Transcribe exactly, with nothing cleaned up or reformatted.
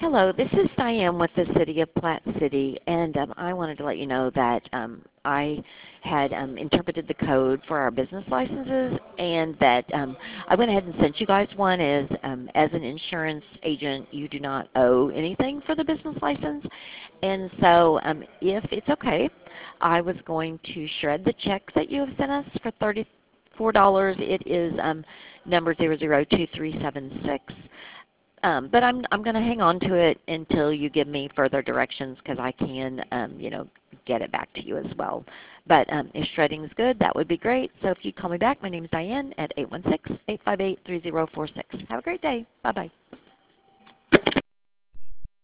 Hello, this is Diane with the City of Platte City, and um, I wanted to let you know that um, I had um, interpreted the code for our business licenses, and that um, I went ahead and sent you guys one. As um, as an insurance agent, you do not owe anything for the business license, and so um, if it's okay, I was going to shred the check that you have sent us for thirty-four dollars. It is um, number zero zero two three seven six. Um, but I'm I'm going to hang on to it until you give me further directions, because I can um, you know get it back to you as well. But um, if shredding is good, that would be great. So if you call me back, my name is Diane at eight one six, eight five eight, three zero four six. Have a great day. Bye bye.